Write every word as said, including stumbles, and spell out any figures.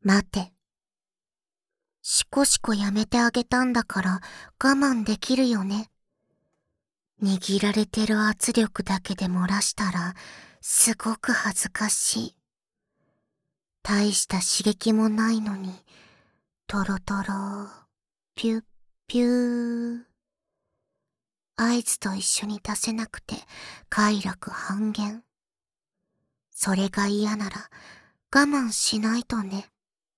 待て。しこしこやめてあげたんだから我慢できるよね。握られてる圧力だけで漏らしたらすごく恥ずかしい。大した刺激もないのに、トロトロ、ピュッピュー。合図と一緒に出せなくて快楽半減。それが嫌なら我慢しないとね。